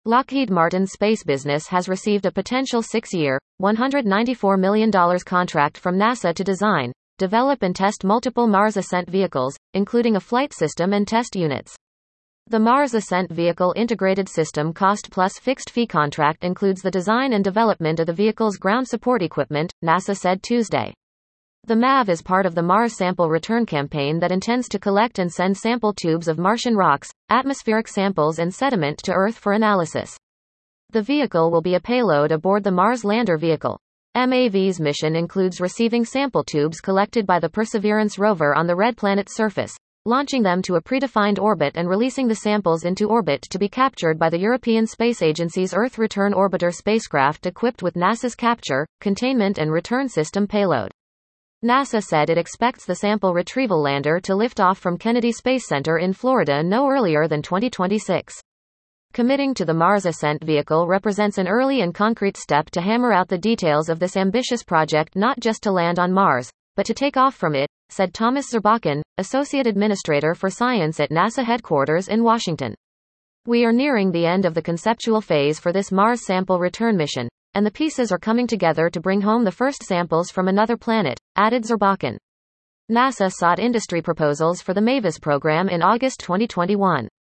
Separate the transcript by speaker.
Speaker 1: Lockheed Martin's space business has received a potential 6-year, $194 million contract from NASA to design, develop and test multiple Mars ascent vehicles, including a flight system and test units. The Mars Ascent Vehicle Integrated System Cost Plus Fixed Fee contract includes the design and development of the vehicle's ground support equipment, NASA said Tuesday. The MAV is part of the Mars Sample Return campaign that intends to collect and send sample tubes of Martian rocks, atmospheric samples and sediment to Earth for analysis. The vehicle will be a payload aboard the Mars Lander vehicle. MAV's mission includes receiving sample tubes collected by the Perseverance rover on the red planet's surface, launching them to a predefined orbit and releasing the samples into orbit to be captured by the European Space Agency's Earth Return Orbiter spacecraft equipped with NASA's Capture, Containment and Return System payload. NASA said it expects the sample retrieval lander to lift off from Kennedy Space Center in Florida no earlier than 2026. Committing to the Mars Ascent Vehicle represents an early and concrete step to hammer out the details of this ambitious project, not just to land on Mars, but to take off from it, said Thomas Zurbuchen, Associate Administrator for Science at NASA headquarters in Washington. We are nearing the end of the conceptual phase for this Mars sample return mission, and the pieces are coming together to bring home the first samples from another planet, added Zurbuchen. NASA sought industry proposals for the MAVIS program in August 2021.